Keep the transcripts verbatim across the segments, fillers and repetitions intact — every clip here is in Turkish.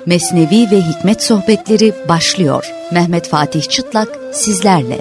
Mesnevi ve Hikmet Sohbetleri başlıyor. Mehmet Fatih Çıtlak sizlerle.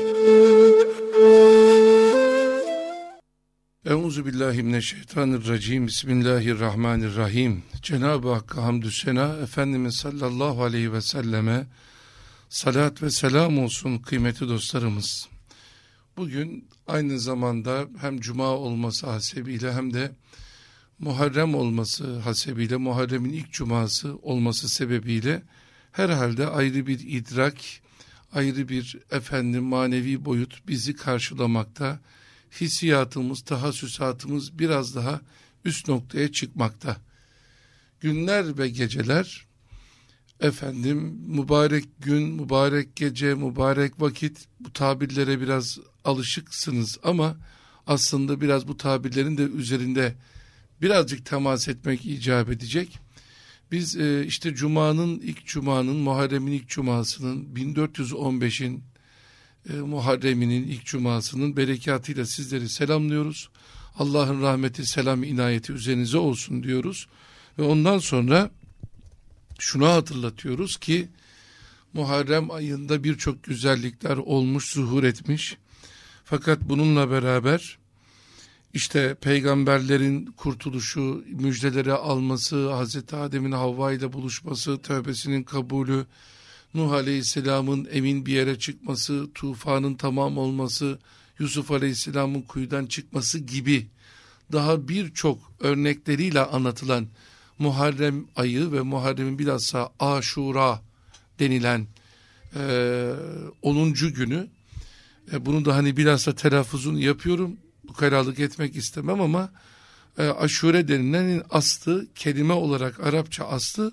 Euzubillahimineşşeytanirracim. Bismillahirrahmanirrahim. Cenab-ı Hakk'a hamdü sena, Efendimiz sallallahu aleyhi ve selleme salat ve selam olsun kıymetli dostlarımız. Bugün aynı zamanda hem Cuma olması hasebiyle hem de Muharrem olması hasebiyle, Muharrem'in ilk cuması olması sebebiyle herhalde ayrı bir idrak, ayrı bir efendim manevi boyut bizi karşılamakta. Hissiyatımız, tahassüsatımız biraz daha üst noktaya çıkmakta. Günler ve geceler, efendim mübarek gün, mübarek gece, mübarek vakit, bu tabirlere biraz alışıksınız ama aslında biraz bu tabirlerin de üzerinde birazcık temas etmek icap edecek. Biz e, işte Cuma'nın ilk Cuma'nın, Muharrem'in ilk Cumasının, bin dört yüz on beşin e, Muharrem'inin ilk Cumasının berekatıyla sizleri selamlıyoruz. Allah'ın rahmeti, selam, inayeti üzerinize olsun diyoruz. Ve ondan sonra şunu hatırlatıyoruz ki Muharrem ayında birçok güzellikler olmuş, zuhur etmiş. Fakat bununla beraber İşte peygamberlerin kurtuluşu, müjdeleri alması, Hazreti Adem'in Havva ile buluşması, tövbesinin kabulü, Nuh Aleyhisselam'ın emin bir yere çıkması, tufanın tamam olması, Yusuf Aleyhisselam'ın kuyudan çıkması gibi daha birçok örnekleriyle anlatılan Muharrem ayı ve Muharrem'in bilhassa Aşura denilen e, onuncu günü, e, bunu da hani bilhassa telaffuzunu yapıyorum, ukalalık etmek istemem ama e, aşure denilenin aslı, kelime olarak Arapça aslı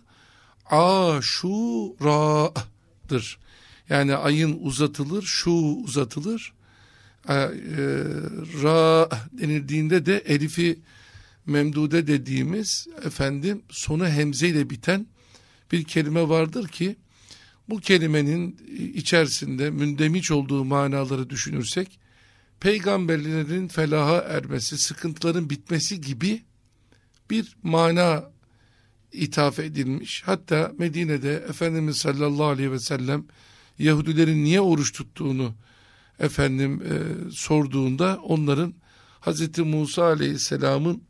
aşura'dır. Yani ayın uzatılır, şu uzatılır. E, e, ra denildiğinde de elifi memdude dediğimiz efendim sonu hemze ile biten bir kelime vardır ki bu kelimenin içerisinde mündemiş olduğu manaları düşünürsek peygamberlerin felaha ermesi, sıkıntıların bitmesi gibi bir mana ithaf edilmiş. Hatta Medine'de Efendimiz sallallahu aleyhi ve sellem Yahudilerin niye oruç tuttuğunu efendim e, sorduğunda onların Hazreti Musa aleyhisselamın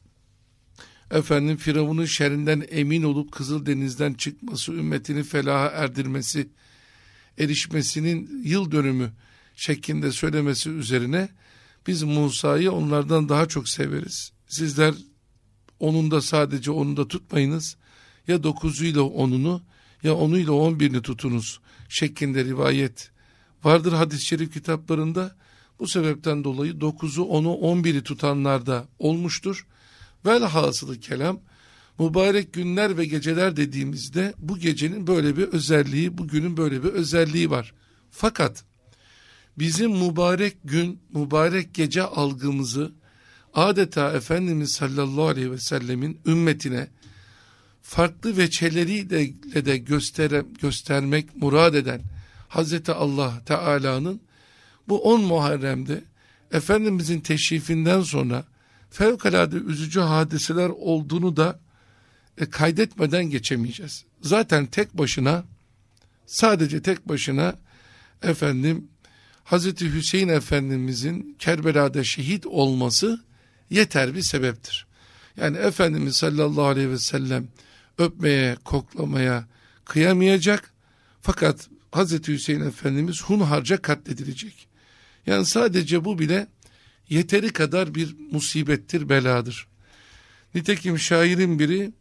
efendim Firavun'un şerrinden emin olup Kızıldeniz'den çıkması, ümmetini felaha erdirmesi, erişmesinin yıl dönümü şeklinde söylemesi üzerine biz Musa'yı onlardan daha çok severiz. Sizler onun da sadece onu da tutmayınız. Ya dokuzuyla onunu ya onuyla on birini tutunuz şeklinde rivayet vardır hadis-i şerif kitaplarında. Bu sebepten dolayı dokuzu, onu, on biri tutanlar da olmuştur. Velhasılı kelam mübarek günler ve geceler dediğimizde bu gecenin böyle bir özelliği, bugünün böyle bir özelliği var. Fakat bizim mübarek gün, mübarek gece algımızı adeta Efendimiz sallallahu aleyhi ve sellemin ümmetine farklı veçeleriyle de göstere, göstermek murad eden Hazreti Allah Teala'nın bu on Muharrem'de Efendimizin teşrifinden sonra fevkalade üzücü hadiseler olduğunu da e, kaydetmeden geçemeyeceğiz. Zaten tek başına, sadece tek başına efendim Hazreti Hüseyin Efendimizin Kerbela'da şehit olması yeter bir sebeptir. Yani Efendimiz sallallahu aleyhi ve sellem öpmeye, koklamaya kıyamayacak. Fakat Hazreti Hüseyin Efendimiz hunharca katledilecek. Yani sadece bu bile yeteri kadar bir musibettir, beladır. Nitekim şairin biri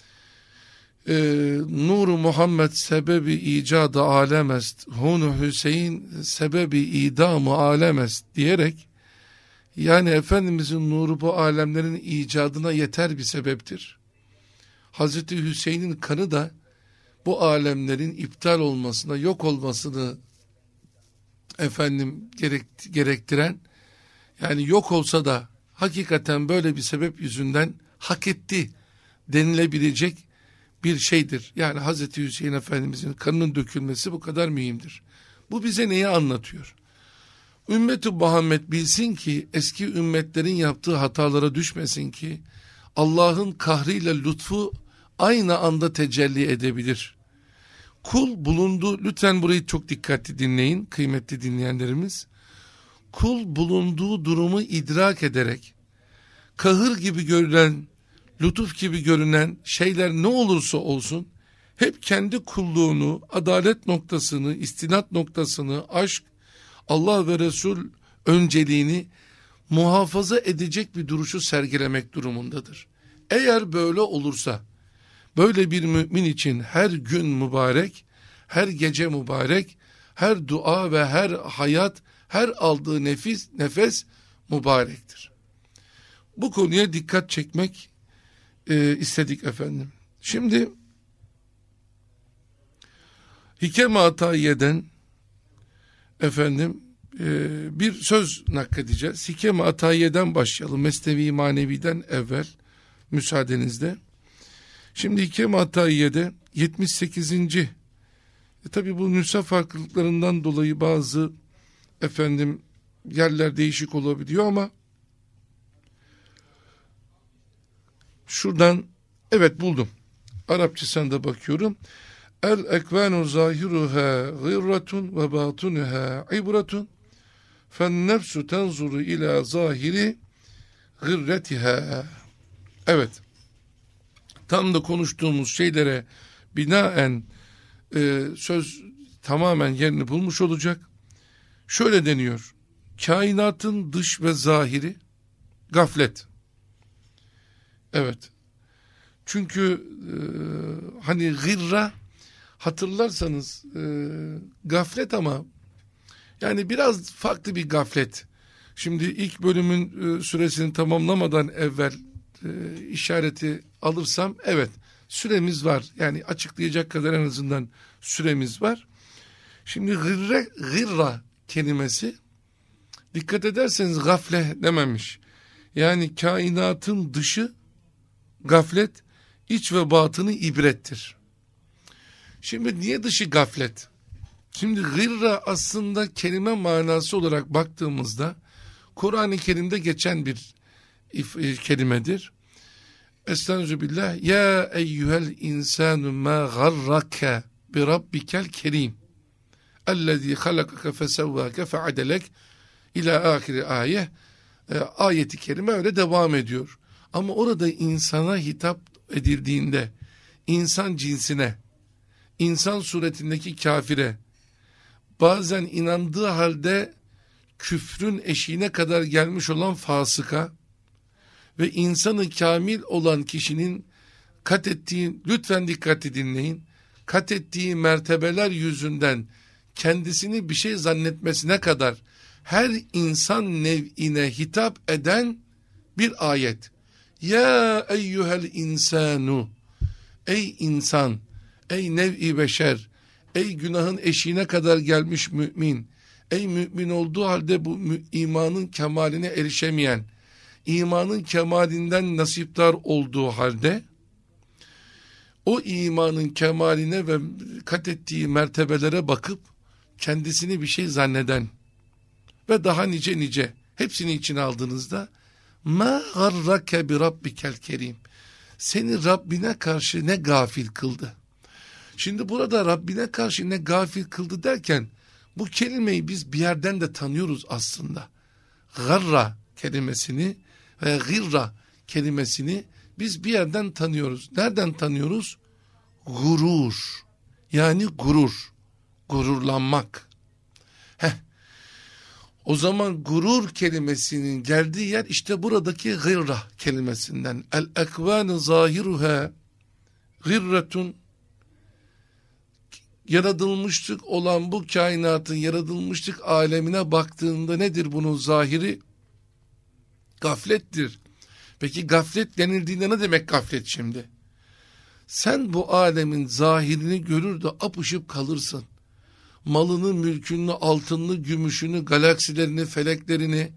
e, Nur-u Muhammed sebebi icadı alemest, Hun Hüseyin sebebi idamı alemest diyerek, yani Efendimizin nuru bu alemlerin icadına yeter bir sebeptir. Hazreti Hüseyin'in kanı da bu alemlerin iptal olmasına, yok olmasını efendim gerek, gerektiren, yani yok olsa da hakikaten böyle bir sebep yüzünden hak etti denilebilecek bir şeydir. Yani Hazreti Hüseyin Efendimizin kanının dökülmesi bu kadar mühimdir. Bu bize neyi anlatıyor? Ümmet-i Muhammed bilsin ki, eski ümmetlerin yaptığı hatalara düşmesin ki, Allah'ın kahriyle lütfu aynı anda tecelli edebilir. Kul bulunduğu, lütfen burayı çok dikkatli dinleyin kıymetli dinleyenlerimiz. Kul bulunduğu durumu idrak ederek, kahır gibi görülen, lütuf gibi görünen şeyler ne olursa olsun, hep kendi kulluğunu, adalet noktasını, istinat noktasını, aşk, Allah ve Resul önceliğini muhafaza edecek bir duruşu sergilemek durumundadır. Eğer böyle olursa, böyle bir mümin için her gün mübarek, her gece mübarek, her dua ve her hayat, her aldığı nefis, nefes mübarektir. Bu konuya dikkat çekmek e, istedik efendim. Şimdi Hikem-i Atayiye'den efendim e, bir söz nakledeceğiz. Hikem-i Atayiye'den başlayalım. Mesnevi Manevi'den evvel müsaadenizle. Şimdi Hikem-i Atayiye'de yetmiş sekizinci E, tabi bu nüsha farklılıklarından dolayı bazı efendim yerler değişik olabiliyor ama şuradan evet buldum. Arapçasına da bakıyorum. El ekvanu zahiruha gırratun ve batunuha ibratun fen nefsu tenzuru ila zahiri gırretiha. Evet. Tam da konuştuğumuz şeylere binaen e, söz tamamen yerini bulmuş olacak. Şöyle deniyor. Kainatın dış ve zahiri gaflet. Evet. Çünkü e, hani gırra hatırlarsanız e, gaflet ama yani biraz farklı bir gaflet. Şimdi ilk bölümün e, süresini tamamlamadan evvel e, işareti alırsam evet süremiz var. Yani açıklayacak kadar en azından süremiz var. Şimdi gırre, gırra kelimesi dikkat ederseniz gafle dememiş. Yani kainatın dışı gaflet, iç ve batını ibrettir. Şimdi niye dışı gaflet? Şimdi gırra aslında kelime manası olarak baktığımızda Kur'an-ı Kerim'de geçen bir kelimedir. Estağfirullah. Ya eyyuhel insanu ma garrake bi rabbikel kerim. Ellezî halakake fesevvâke feadelek ila ahiri ayet. E, ayeti kerime öyle devam ediyor. Ama orada insana hitap edildiğinde insan cinsine, insan suretindeki kafire, bazen inandığı halde küfrün eşiğine kadar gelmiş olan fasıka ve insanı kamil olan kişinin kat ettiği, lütfen dikkatli dinleyin, kat ettiği mertebeler yüzünden kendisini bir şey zannetmesine kadar her insan nev'ine hitap eden bir ayet. Ya eyyuhel insanu, ey insan, ey nev'i beşer, ey günahın eşiğine kadar gelmiş mümin, ey mümin olduğu halde bu imanın kemaline erişemeyen, imanın kemalinden nasipdar olduğu halde, o imanın kemaline ve kat ettiği mertebelere bakıp, kendisini bir şey zanneden ve daha nice nice, hepsini içine aldığınızda, مَا غَرَّكَ بِرَبِّكَ الْكَرِيمِ Seni Rabbine karşı ne gafil kıldı? Şimdi burada Rabbine karşı ne gafil kıldı derken, bu kelimeyi biz bir yerden de tanıyoruz aslında. Garra kelimesini ve gırra kelimesini biz bir yerden tanıyoruz. Nereden tanıyoruz? Gurur. Yani gurur. Gururlanmak. Heh. O zaman gurur kelimesinin geldiği yer işte buradaki gırra kelimesinden. El-ekvâne zâhiruhâ gırretun. Yaratılmışlık olan bu kainatın yaratılmışlık alemine baktığında nedir bunun zahiri? Gaflettir. Peki gaflet denildiğinde ne demek gaflet şimdi? Sen bu alemin zahirini görür de apışıp kalırsın. Malını, mülkünü, altınını, gümüşünü, galaksilerini, feleklerini,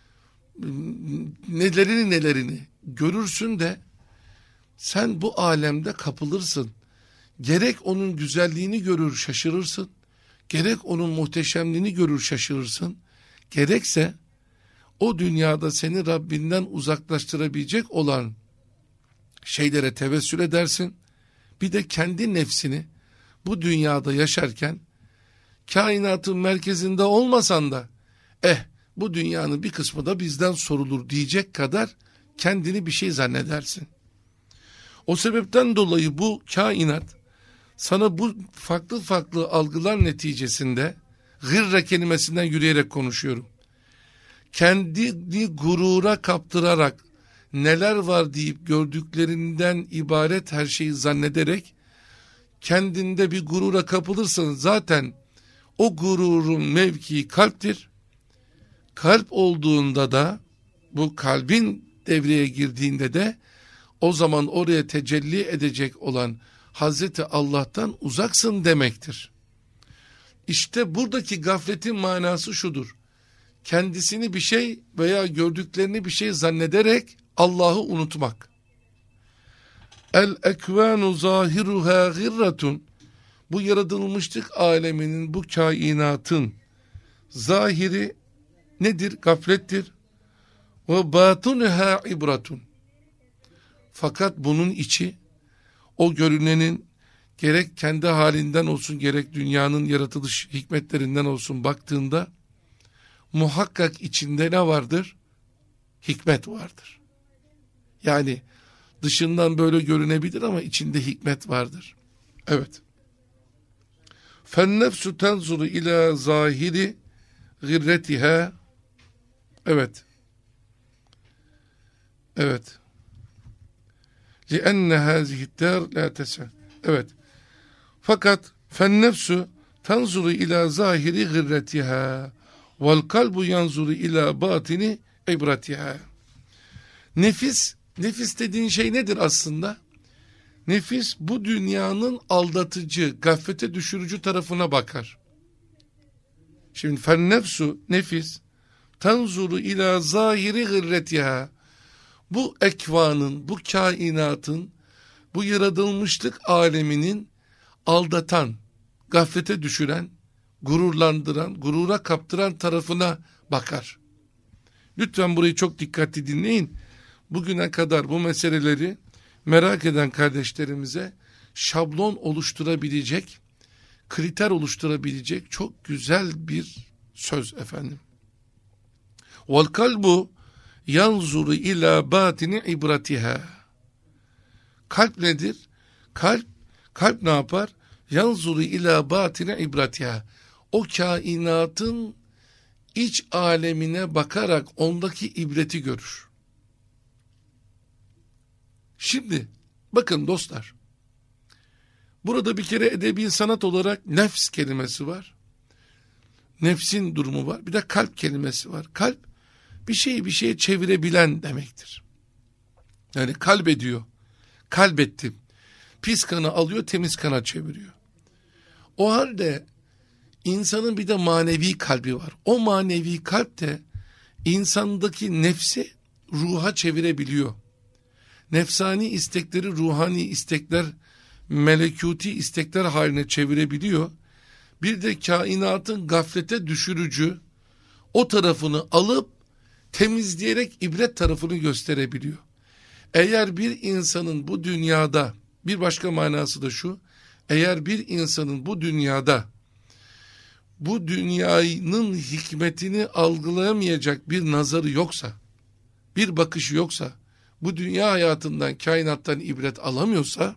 nelerini nelerini görürsün de sen bu alemde kapılırsın. Gerek onun güzelliğini görür şaşırırsın, gerek onun muhteşemliğini görür şaşırırsın, gerekse o dünyada seni Rabbinden uzaklaştırabilecek olan şeylere tevessül edersin Bir de kendi nefsini bu dünyada yaşarken kainatın merkezinde olmasan da eh bu dünyanın bir kısmı da bizden sorulur diyecek kadar kendini bir şey zannedersin. O sebepten dolayı bu kainat sana bu farklı farklı algılar neticesinde gırre kelimesinden yürüyerek konuşuyorum. Kendini gurura kaptırarak neler var deyip gördüklerinden ibaret her şeyi zannederek kendinde bir gurura kapılırsan zaten o gururun mevkii kalptir. Kalp olduğunda da bu kalbin devreye girdiğinde de o zaman oraya tecelli edecek olan Hazreti Allah'tan uzaksın demektir. İşte buradaki gafletin manası şudur. Kendisini bir şey veya gördüklerini bir şey zannederek Allah'ı unutmak. El ekvanu zahiruha gırratun. Bu yaratılmışlık aleminin, bu kainatın zahiri nedir? Gaflettir. Ve batunuha ibratun. Fakat bunun içi, o görünenin gerek kendi halinden olsun gerek dünyanın yaratılış hikmetlerinden olsun baktığında muhakkak içinde ne vardır? Hikmet vardır. Yani dışından böyle görünebilir ama içinde hikmet vardır. Evet. فَالنَّفْسُ تَنْزُرُ ila zahiri gırretiha. Evet. Evet. لِأَنَّ هَذِهِ الدَّارِ لَا تَسَعْ. Evet. Fakat فَالنَّفْسُ تَنْزُرُ ila zahiri gırretiha وَالْقَلْبُ يَنْزُرُ ila batini ibratiha. Nefis, nefis dediğin şey nedir aslında? Nefis bu dünyanın aldatıcı, gaflete düşürücü tarafına bakar. Şimdi fennefsu, nefis, tanzuru ila zahiri gırretiha. Bu ekvanın, bu kainatın, bu yaratılmışlık aleminin aldatan, gaflete düşüren, gururlandıran, gurura kaptıran tarafına bakar. Lütfen burayı çok dikkatli dinleyin. Bugüne kadar bu meseleleri merak eden kardeşlerimize şablon oluşturabilecek, kriter oluşturabilecek çok güzel bir söz efendim. Vel kalbu yanzuru ila batini ibratiha. Kalp nedir? Kalp, kalp ne yapar? Yanzuru ila batini ibratiha. O kainatın iç alemine bakarak ondaki ibreti görür. Şimdi bakın dostlar, burada bir kere edebi sanat olarak nefs kelimesi var. Nefsin durumu var. Bir de kalp kelimesi var. Kalp bir şeyi bir şeye çevirebilen demektir. Yani kalbediyor. Kalbettim. Pis kanı alıyor, temiz kana çeviriyor. O halde insanın bir de manevi kalbi var. O manevi kalp de insandaki nefsi ruha çevirebiliyor. Nefsani istekleri ruhani istekler, melekuti istekler haline çevirebiliyor. Bir de kainatın gaflete düşürücü o tarafını alıp temizleyerek ibret tarafını gösterebiliyor. Eğer bir insanın bu dünyada, bir başka manası da şu, eğer bir insanın bu dünyada bu dünyanın hikmetini algılayamayacak bir nazarı yoksa, bir bakışı yoksa, bu dünya hayatından, kainattan ibret alamıyorsa,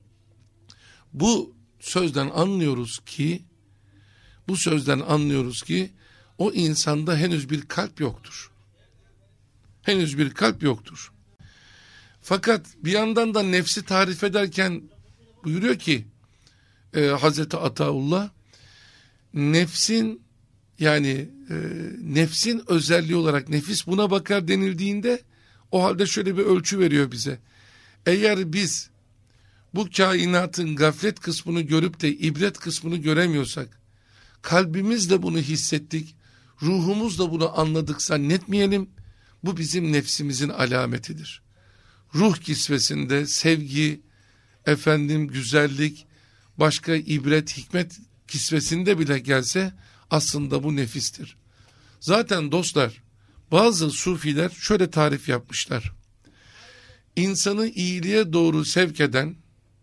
bu sözden anlıyoruz ki, bu sözden anlıyoruz ki, o insanda henüz bir kalp yoktur. Henüz bir kalp yoktur. Fakat bir yandan da nefsi tarif ederken buyuruyor ki, e, Hazreti Ataullah, nefsin, yani e, nefsin özelliği olarak nefis buna bakar denildiğinde, o halde şöyle bir ölçü veriyor bize. Eğer biz bu kainatın gaflet kısmını görüp de ibret kısmını göremiyorsak, kalbimizle bunu hissettik, ruhumuzla bunu anladık zannetmeyelim, bu bizim nefsimizin alametidir. Ruh kisvesinde sevgi, efendim güzellik, başka ibret, hikmet kisvesinde bile gelse aslında bu nefistir. Zaten dostlar, bazı sufiler şöyle tarif yapmışlar. İnsanı iyiliğe doğru sevk eden,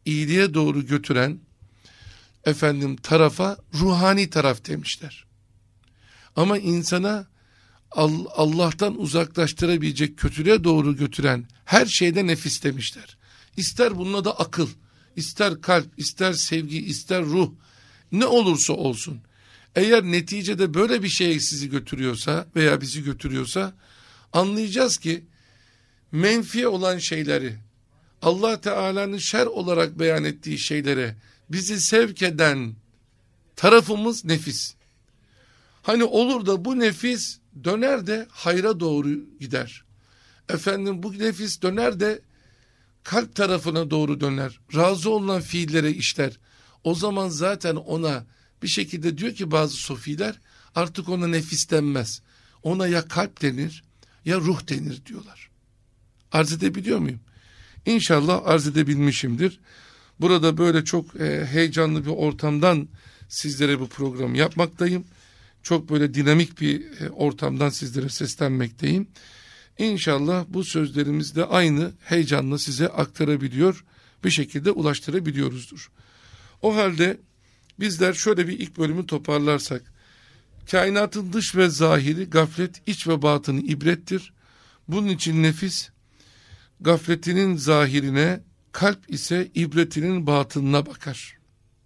iyiliğe doğru götüren efendim tarafa ruhani taraf demişler. Ama insana Allah'tan uzaklaştırabilecek, kötülüğe doğru götüren her şeyde nefis demişler. İster bununla da akıl, ister kalp, ister sevgi, ister ruh, ne olursa olsun. Eğer neticede böyle bir şey sizi götürüyorsa veya bizi götürüyorsa, anlayacağız ki menfi olan şeyleri, Allah Teala'nın şer olarak beyan ettiği şeylere bizi sevk eden tarafımız nefis. Hani olur da bu nefis döner de hayra doğru gider. Efendim bu nefis döner de kalp tarafına doğru döner. Razı olunan fiillere işler. O zaman zaten ona bir şekilde diyor ki bazı sofiler, artık ona nefis denmez. Ona ya kalp denir ya ruh denir diyorlar. Arz edebiliyor muyum? İnşallah arz edebilmişimdir. Burada böyle çok e, heyecanlı bir ortamdan sizlere bu programı yapmaktayım. Çok böyle dinamik bir e, ortamdan sizlere seslenmekteyim. İnşallah bu sözlerimiz de aynı heyecanla size aktarabiliyor, bir şekilde ulaştırabiliyoruzdur. O halde bizler şöyle bir ilk bölümü toparlarsak, kainatın dış ve zahiri gaflet, iç ve batını ibrettir. Bunun için nefis gafletinin zahirine, kalp ise ibretinin batınına bakar.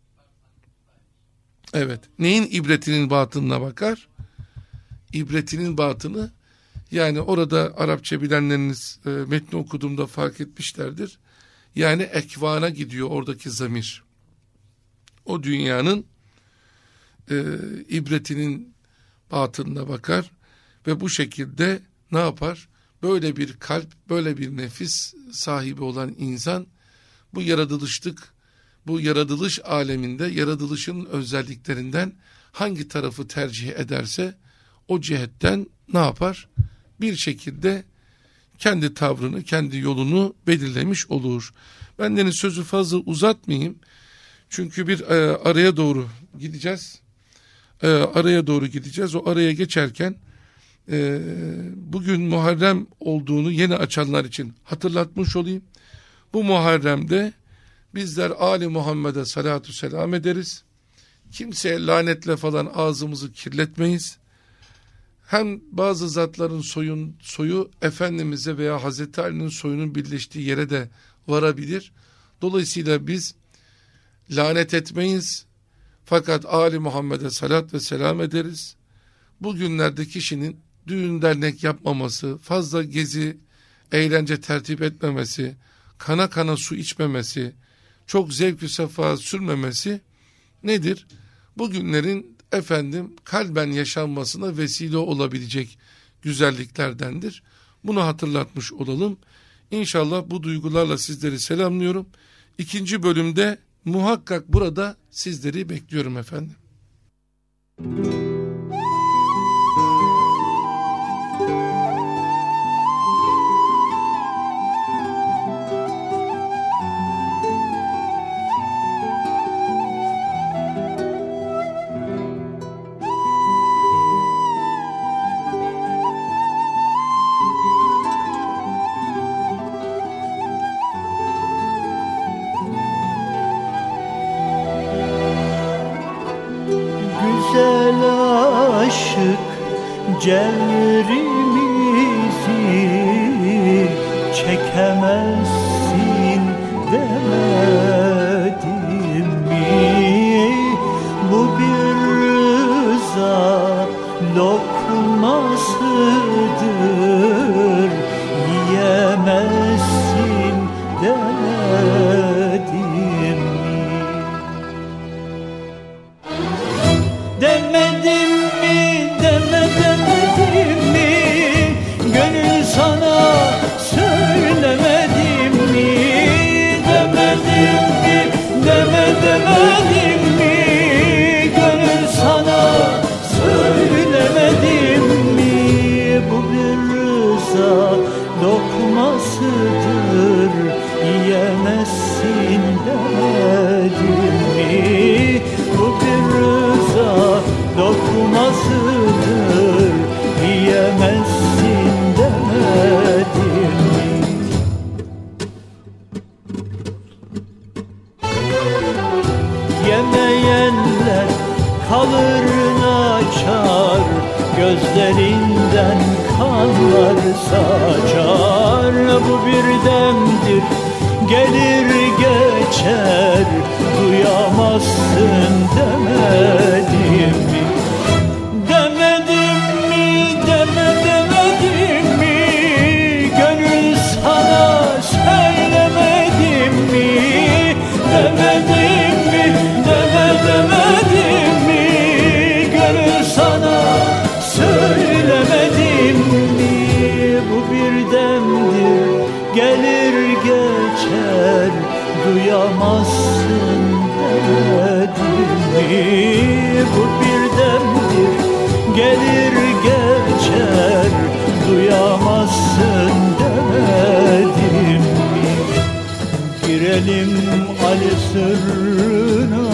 Evet, neyin ibretinin batınına bakar? İbretinin batını, yani orada Arapça bilenleriniz e, metni okuduğumda fark etmişlerdir. Yani ekvana gidiyor oradaki zamir. O dünyanın e, ibretinin batınına bakar ve bu şekilde ne yapar? Böyle bir kalp, böyle bir nefis sahibi olan insan bu yaratılışlık, bu yaratılış aleminde yaratılışın özelliklerinden hangi tarafı tercih ederse o cihetten ne yapar? Bir şekilde kendi tavrını, kendi yolunu belirlemiş olur. Bendeniz sözü fazla uzatmayayım. Çünkü bir e, araya doğru gideceğiz. E, araya doğru gideceğiz. O araya geçerken e, bugün Muharrem olduğunu yeni açanlar için hatırlatmış olayım. Bu Muharrem'de bizler Ali Muhammed'e salatu selam ederiz. Kimseye lanetle falan ağzımızı kirletmeyiz. Hem bazı zatların soyun, soyu Efendimiz'e veya Hazreti Ali'nin soyunun birleştiği yere de varabilir. Dolayısıyla biz lanet etmeyiz. Fakat Ali Muhammed'e salat ve selam ederiz. Bugünlerde kişinin düğün dernek yapmaması, fazla gezi, eğlence tertip etmemesi, kana kana su içmemesi, çok zevk-ü sefa sürmemesi nedir? Bugünlerin efendim kalben yaşanmasına vesile olabilecek güzelliklerdendir. Bunu hatırlatmış olalım. İnşallah bu duygularla sizleri selamlıyorum. İkinci bölümde muhakkak burada sizleri bekliyorum efendim. Cevrimizi çekemezsin demedim mi? Bu bir rıza lokmasıdır, yiyemezsin demedim mi? Demedim mi? Deme demedim mi? Gönül sana söylemedim mi? Demedim mi? Deme demedim mi? Gönül sana söylemedim mi? Bu bir rıza lokması açar. Bu bir demdir, gelir geçer, duyamazsın demedim mi? Demedim mi, deme demedim mi? Gönül sana söylemedim mi? Demedim mi, deme demedim mi? Gönül sana söylemedim mi? Bu bir demdir, gelir geçer, duyamazsın demedim mi? Bu bir demdir, gelir geçer, duyamazsın demedim mi? Girelim Ali sırrına,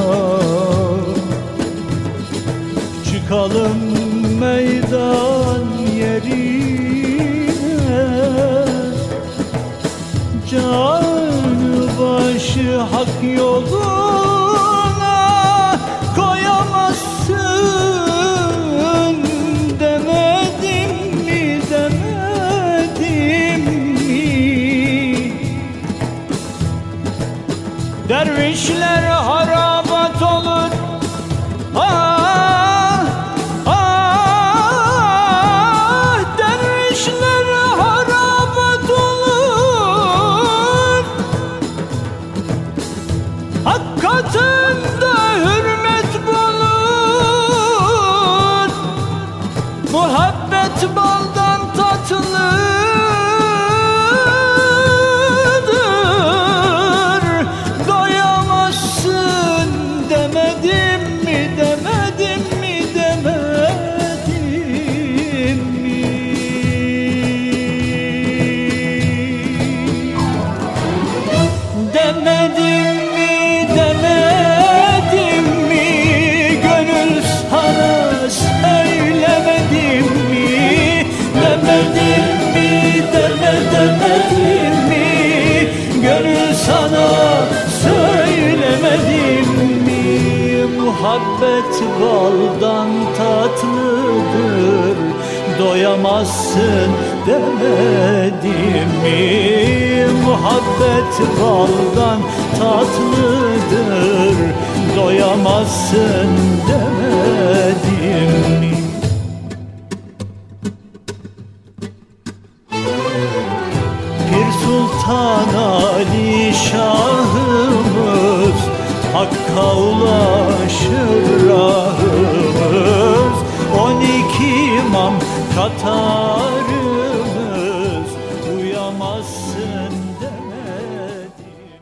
çıkalım meydan yerine, canı başı hak yoluna koyamazsın demedim mi, demedim mi? Dervişler harabat olur, ah, ah, dervişler harabat olur. Hak katında hürmet bulur, muhabbet baldan tatlıdır. Doyamazsın demedim mi, demedim mi, demedim mi? Demedim mi, demedim mi? Gönül sana söylemedim mi? Demedim mi, deme demedim mi? Gönül sana söylemedim mi? Muhabbet baldan tatlıdır, doyamazsın demedim mi? Muhabbet baldan tatlıdır, doyamazsın demedim mi? Pir Sultan Ali Şahımız, Hakk'a ulaşır rahımız. On iki imam katarımız, uyamazsın demedim.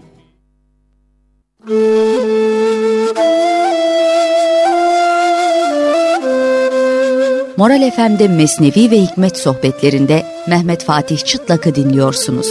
Moral F M'de Mesnevi ve Hikmet sohbetlerinde Mehmet Fatih Çıtlak'ı dinliyorsunuz.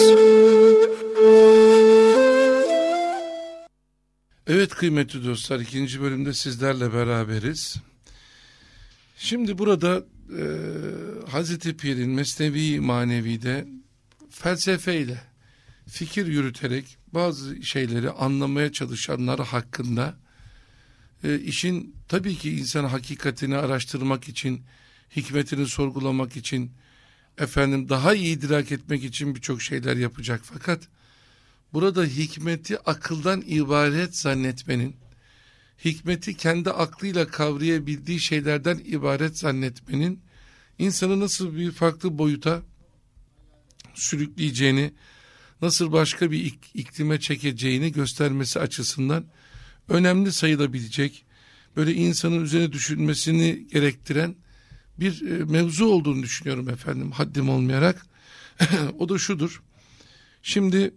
Evet kıymetli dostlar, ikinci bölümde sizlerle beraberiz. Şimdi burada e, Hazreti Pir'in Mesnevi Manevi'de felsefeyle fikir yürüterek bazı şeyleri anlamaya çalışanlar hakkında e, işin tabii ki insan hakikatini araştırmak için, hikmetini sorgulamak için, efendim daha iyi idrak etmek için birçok şeyler yapacak. Fakat burada hikmeti akıldan ibaret zannetmenin, hikmeti kendi aklıyla kavrayabildiği şeylerden ibaret zannetmenin insanı nasıl bir farklı boyuta sürükleyeceğini, nasıl başka bir ik- iklime çekeceğini göstermesi açısından önemli sayılabilecek, böyle insanın üzerine düşünmesini gerektiren bir e, mevzu olduğunu düşünüyorum efendim, haddim olmayarak. O da şudur. Şimdi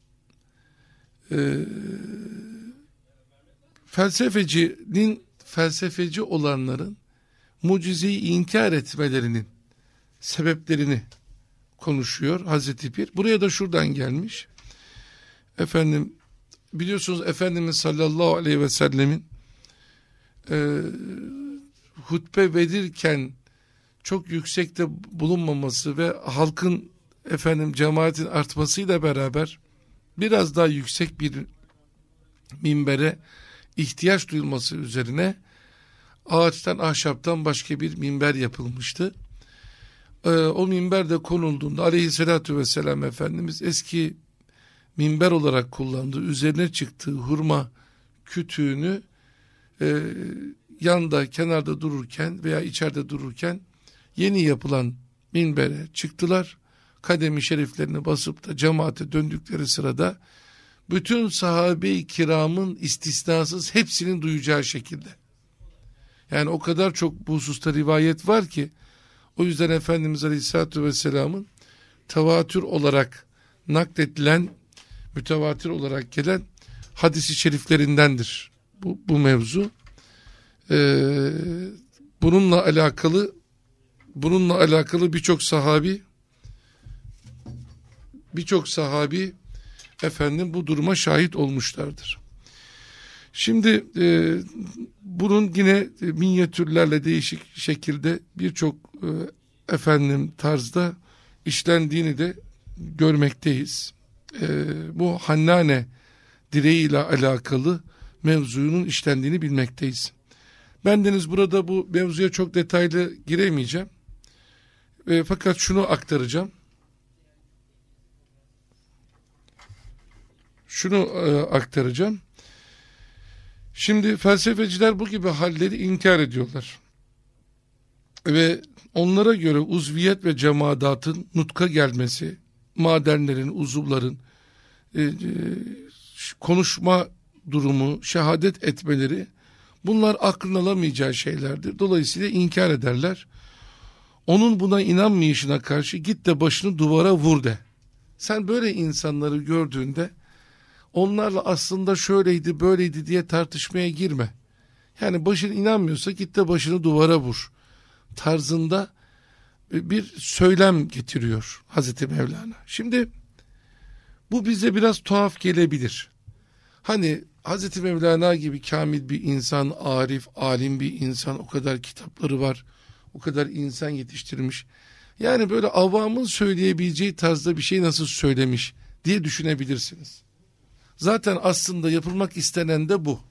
e, felsefecinin, felsefeci olanların mucizeyi inkar etmelerinin sebeplerini konuşuyor Hazreti Pir. Buraya da şuradan gelmiş. Efendim biliyorsunuz Efendimiz sallallahu aleyhi ve sellemin e, hutbe verirken çok yüksekte bulunmaması ve halkın, efendim cemaatin artmasıyla beraber biraz daha yüksek bir minbere ihtiyaç duyulması üzerine ağaçtan, ahşaptan başka bir minber yapılmıştı. e, o minber de konulduğunda aleyhissalatü vesselam Efendimiz eski minber olarak kullandığı, üzerine çıktığı hurma kütüğünü e, yanda, kenarda dururken veya içeride dururken yeni yapılan minbere çıktılar. Kademi şeriflerini basıp da cemaate döndükleri sırada bütün sahabe-i kiramın istisnasız hepsinin duyacağı şekilde. Yani o kadar çok bu hususta rivayet var ki, o yüzden Efendimiz Aleyhisselatü Vesselam'ın tevatür olarak nakledilen, mütevatir olarak gelen hadis-i şeriflerindendir bu, bu mevzu. Ee, bununla alakalı bununla alakalı birçok sahabi birçok sahabi efendim bu duruma şahit olmuşlardır. Şimdi e, bunun yine minyatürlerle değişik şekilde birçok e, efendim tarzda işlendiğini de görmekteyiz. E, bu Hannane direğiyle alakalı mevzunun işlendiğini bilmekteyiz. Bendeniz burada bu mevzuya çok detaylı giremeyeceğim. E, fakat şunu aktaracağım. Şunu e, aktaracağım. Şimdi felsefeciler bu gibi halleri inkar ediyorlar. Ve onlara göre uzviyet ve cemadatın nutka gelmesi, madenlerin, uzuvların e, e, konuşma durumu, şehadet etmeleri, bunlar aklın alamayacağı şeylerdir. Dolayısıyla inkar ederler. Onun buna inanmayışına karşı git de başını duvara vur de. Sen böyle insanları gördüğünde onlarla aslında şöyleydi böyleydi diye tartışmaya girme. Yani başın inanmıyorsa git de başını duvara vur tarzında bir söylem getiriyor Hazreti Mevlana. Şimdi bu bize biraz tuhaf gelebilir. Hani Hazreti Mevlana gibi kamil bir insan, arif, alim bir insan, o kadar kitapları var, o kadar insan yetiştirmiş. Yani böyle avamın söyleyebileceği tarzda bir şey nasıl söylemiş diye düşünebilirsiniz. Zaten aslında yapılmak istenen de bu.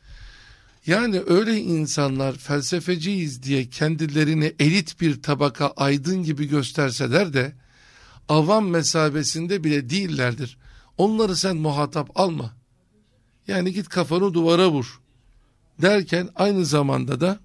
Yani öyle insanlar felsefeciyiz diye kendilerini elit bir tabaka, aydın gibi gösterseler de avam mesabesinde bile değillerdir. Onları sen muhatap alma. Yani git kafanı duvara vur derken aynı zamanda da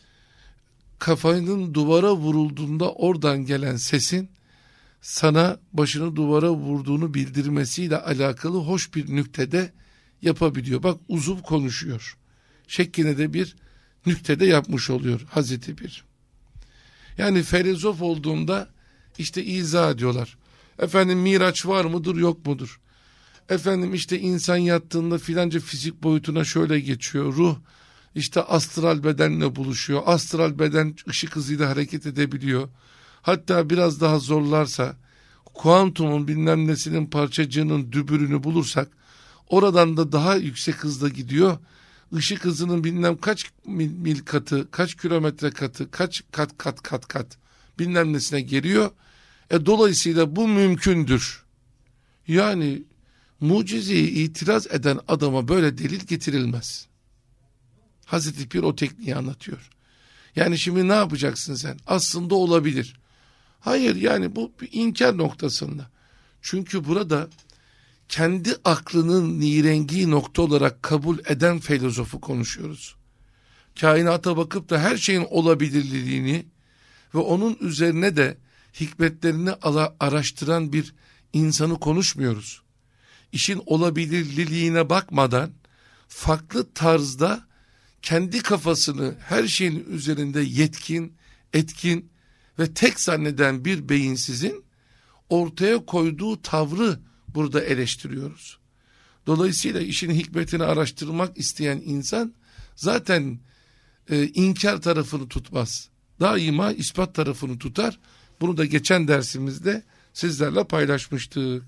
kafanın duvara vurulduğunda oradan gelen sesin sana başını duvara vurduğunu bildirmesiyle alakalı hoş bir nüktede yapabiliyor. Bak uzuv konuşuyor şeklinde de bir nüktede yapmış oluyor Hazreti Bir. Yani filozof olduğunda işte izah ediyorlar. Efendim miraç var mıdır yok mudur? Efendim işte insan yattığında filanca fizik boyutuna şöyle geçiyor. Ruh işte astral bedenle buluşuyor. Astral beden ışık hızıyla hareket edebiliyor. Hatta biraz daha zorlarsa kuantumun bilmem nesinin parçacığının dübürünü bulursak oradan da daha yüksek hızla gidiyor. Işık hızının bilmem kaç mil, mil katı, kaç kilometre katı, kaç kat kat kat kat bilmem nesine geliyor. E dolayısıyla bu mümkündür. Yani mucizeyi itiraz eden adama böyle delil getirilmez. Hazreti Pir o tekniği anlatıyor. Yani şimdi ne yapacaksın sen? Aslında olabilir. Hayır, yani bu bir inkar noktasında. Çünkü burada kendi aklının nirengi nokta olarak kabul eden filozofu konuşuyoruz. Kainata bakıp da her şeyin olabilirliğini ve onun üzerine de hikmetlerini araştıran bir insanı konuşmuyoruz. İşin olabilirliğine bakmadan farklı tarzda kendi kafasını her şeyin üzerinde yetkin, etkin ve tek zanneden bir beyinsizin ortaya koyduğu tavrı burada eleştiriyoruz. Dolayısıyla işin hikmetini araştırmak isteyen insan zaten e, inkar tarafını tutmaz. Daima ispat tarafını tutar. Bunu da geçen dersimizde sizlerle paylaşmıştık.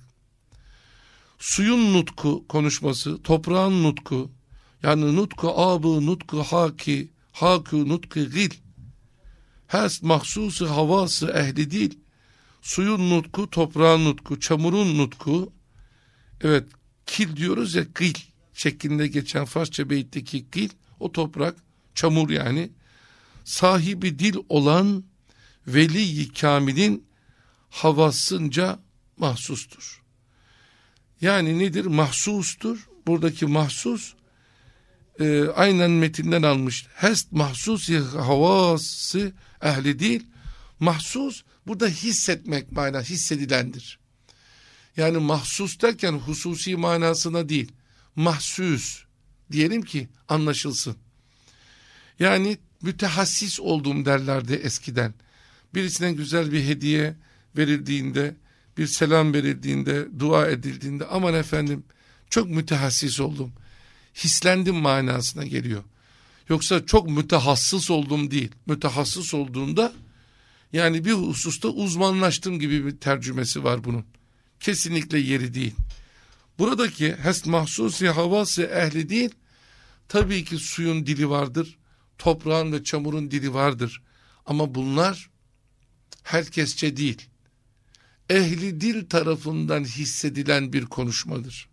Suyun nutku konuşması, toprağın nutku, yani nutku abı, nutku haki, hakü nutku gil, hast mahsusu havası ehli dil. Suyun nutku, toprağın nutku, çamurun nutku, evet kil diyoruz ya, gil şeklinde geçen Farsça beyitteki gil, o toprak, çamur yani, sahibi dil olan veli-i kamilin havasınca mahsustur. Yani nedir? Mahsustur. Buradaki mahsus e, aynen metinden almış. Hest mahsusi havası ehli değil. Mahsus burada hissetmek mana, hissedilendir. Yani mahsus derken hususi manasına değil. Mahsus diyelim ki anlaşılsın. Yani mütehassis olduğum derlerdi eskiden. Birisine güzel bir hediye verildiğinde, bir selam verildiğinde, dua edildiğinde aman efendim çok mütehassis oldum, hislendim manasına geliyor. Yoksa çok mütehassıs oldum değil. Mütehassıs olduğunda yani bir hususta uzmanlaştım gibi bir tercümesi var bunun. Kesinlikle yeri değil. Buradaki hest mahsusi havası ehli değil, tabii ki suyun dili vardır, toprağın ve çamurun dili vardır. Ama bunlar herkesçe değil. Ehli dil tarafından hissedilen bir konuşmadır.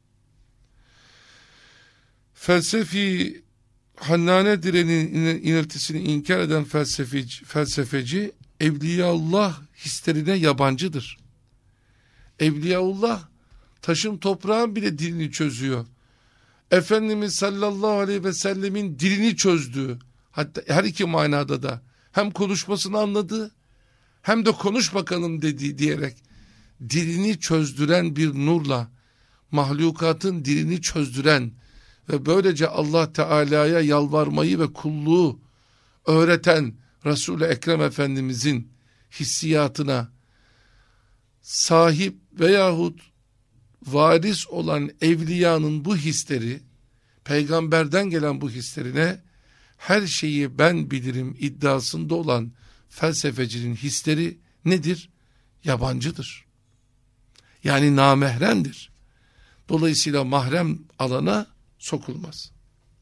Felsefi Hannane direnin iniltisini inkar eden felsefeci, felsefeci Evliyaullah hislerine yabancıdır. Evliyaullah taşın toprağın bile dilini çözüyor. Efendimiz sallallahu aleyhi ve sellemin dilini çözdü. Hatta her iki manada da hem konuşmasını anladı hem de konuş bakalım dedi diyerek dilini çözdüren bir nurla mahlukatın dilini çözdüren ve böylece Allah Teala'ya yalvarmayı ve kulluğu öğreten Resul-i Ekrem Efendimizin hissiyatına sahip veyahut varis olan evliyanın bu hisleri, peygamberden gelen bu hislerine her şeyi ben bilirim iddiasında olan felsefecinin hisleri nedir? Yabancıdır. Yani namahremdir. Dolayısıyla mahrem alana sokulmaz.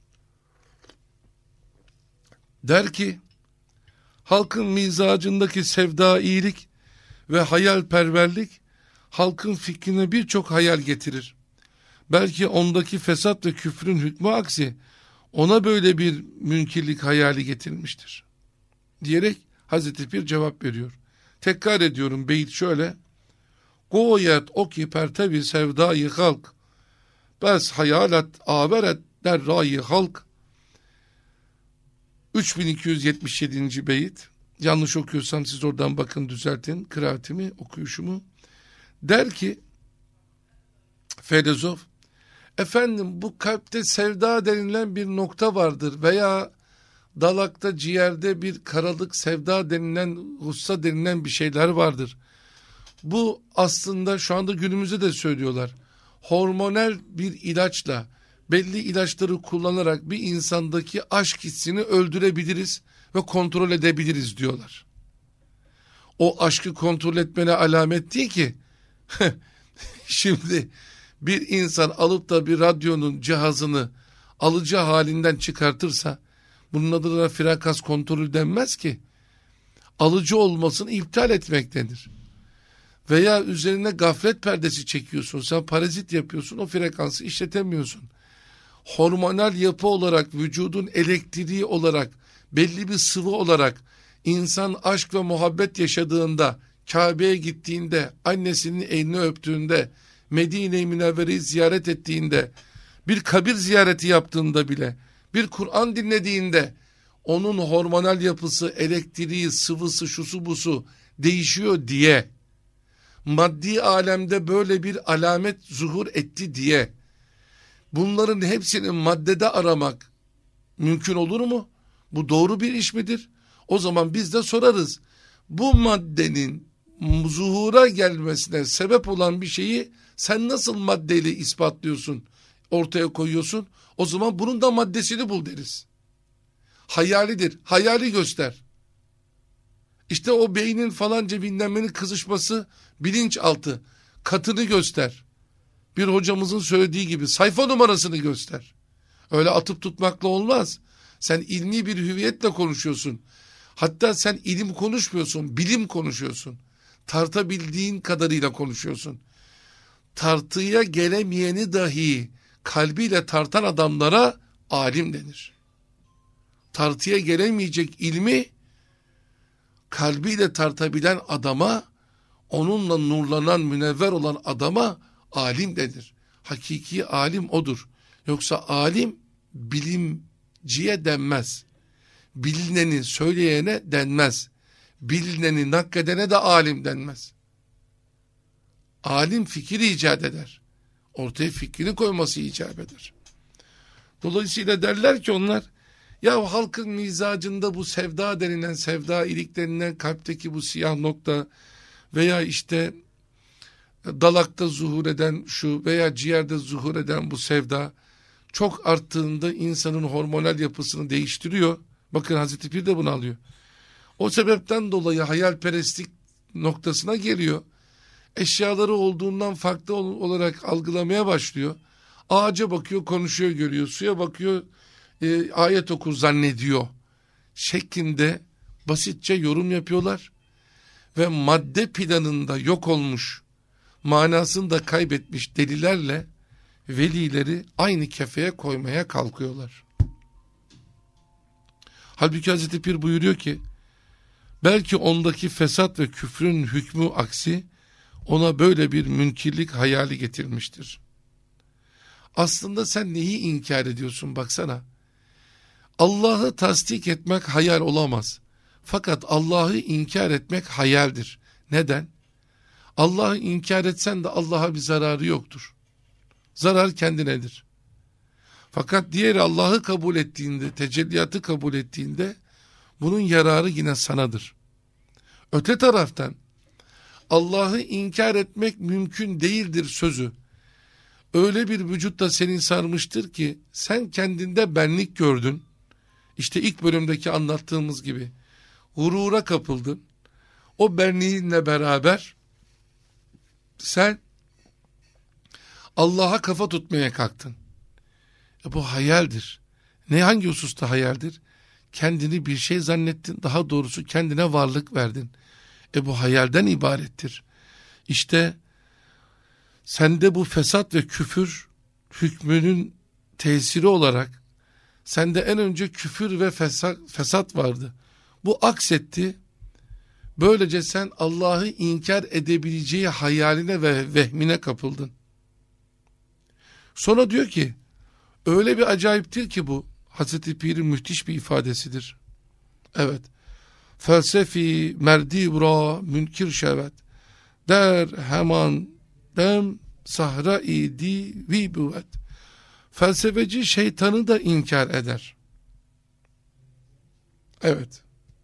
Der ki, halkın mizacındaki sevdailik ve hayalperverlik, halkın fikrine birçok hayal getirir. Belki ondaki fesat ve küfrün hükmü aksi, ona böyle bir münkirlik hayali getirmiştir. Diyerek Hazreti Pir cevap veriyor. Tekrar ediyorum, beyit şöyle. Goyet o ki pertevi sevdayı halk, bes hayalet averet derrayı halk. üç bin iki yüz yetmiş yedinci beyit. Yanlış okuyorsam siz oradan bakın, düzeltin kıraatimi, okuyuşumu. Der ki filozof, efendim bu kalpte sevda denilen bir nokta vardır veya dalakta, ciğerde bir karalık, sevda denilen, hussa denilen bir şeyler vardır. Bu aslında şu anda günümüzde de söylüyorlar. Hormonal bir ilaçla, belli ilaçları kullanarak bir insandaki aşk hissini öldürebiliriz ve kontrol edebiliriz diyorlar. O aşkı kontrol etmene alamet değil ki. Şimdi bir insan alıp da bir radyonun cihazını alıcı halinden çıkartırsa bunun adına frekans kontrolü denmez ki. Alıcı olmasını iptal etmek denir. Veya üzerine gaflet perdesi çekiyorsun, sen parazit yapıyorsun, o frekansı işletemiyorsun. Hormonal yapı olarak, vücudun elektriği olarak, belli bir sıvı olarak insan aşk ve muhabbet yaşadığında, Kabe'ye gittiğinde, annesinin elini öptüğünde, Medine-i Münevvere'yi ziyaret ettiğinde, bir kabir ziyareti yaptığında bile, bir Kur'an dinlediğinde, onun hormonal yapısı, elektriği, sıvısı, şusu busu değişiyor diye, maddi alemde böyle bir alamet zuhur etti diye, bunların hepsini maddede aramak mümkün olur mu? Bu doğru bir iş midir? O zaman biz de sorarız. Bu maddenin zuhura gelmesine sebep olan bir şeyi sen nasıl maddeyle ispatlıyorsun, ortaya koyuyorsun? O zaman bunun da maddesini bul deriz. Hayalidir. Hayali göster. İşte o beynin falanca bilmem kızışması bilinçaltı. Katını göster. Bir hocamızın söylediği gibi sayfa numarasını göster. Öyle atıp tutmakla olmaz. Sen ilmi bir hüviyetle konuşuyorsun. Hatta sen ilim konuşmuyorsun, bilim konuşuyorsun. Tartabildiğin kadarıyla konuşuyorsun. Tartıya gelemeyeni dahi kalbiyle tartan adamlara alim denir. Tartıya gelemeyecek ilmi kalbiyle tartabilen adama, onunla nurlanan, münevver olan adama alim denir. Hakiki alim odur. Yoksa alim bilimciye denmez. Bilineni söyleyene denmez. Bilineni nakledene de alim denmez. Alim fikri icat eder. Ortaya fikrini koyması icap eder. Dolayısıyla derler ki onlar, ya halkın mizacında bu sevda denilen, sevda ilik denilen kalpteki bu siyah nokta veya işte dalakta zuhur eden şu veya ciğerde zuhur eden bu sevda çok arttığında insanın hormonal yapısını değiştiriyor. Bakın Hazreti Pir de bunu alıyor. O sebepten dolayı hayalperestlik noktasına geliyor. Eşyaları olduğundan farklı olarak algılamaya başlıyor. Ağaca bakıyor, konuşuyor, görüyor. Suya bakıyor, e, ayet okur zannediyor şeklinde basitçe yorum yapıyorlar. Ve madde planında yok olmuş, manasını da kaybetmiş delilerle velileri aynı kefeye koymaya kalkıyorlar. Halbuki Hazreti Pir buyuruyor ki, belki ondaki fesat ve küfrün hükmü aksi, ona böyle bir münkirlik hayali getirmiştir. Aslında sen neyi inkar ediyorsun baksana. Allah'ı tasdik etmek hayal olamaz. Fakat Allah'ı inkar etmek hayaldir. Neden? Allah'ı inkar etsen de Allah'a bir zararı yoktur. Zarar kendinedir. Fakat diğeri Allah'ı kabul ettiğinde, tecelliyatı kabul ettiğinde bunun yararı yine sanadır. Öte taraftan Allah'ı inkar etmek mümkün değildir sözü öyle bir vücutta seni sarmıştır ki sen kendinde benlik gördün. İşte ilk bölümdeki anlattığımız gibi gurura kapıldın. O benliğinle beraber sen Allah'a kafa tutmaya kalktın. E bu hayaldir. Ne, hangi hususta hayaldir? Kendini bir şey zannettin. Daha doğrusu kendine varlık verdin. E bu hayalden ibarettir. İşte sende bu fesat ve küfür hükmünün tesiri olarak sende en önce küfür ve fesat, fesat vardı. Bu aksetti. Böylece sen Allah'ı inkar edebileceği hayaline ve vehmine kapıldın. Sonra diyor ki, öyle bir acayiptir ki bu, Hazreti Pir'in müthiş bir ifadesidir. Evet. Felsefi merdi bura münkir şevet. Der heman dem sahra-i divi büvet. Felsefeci şeytanı da inkar eder. Evet.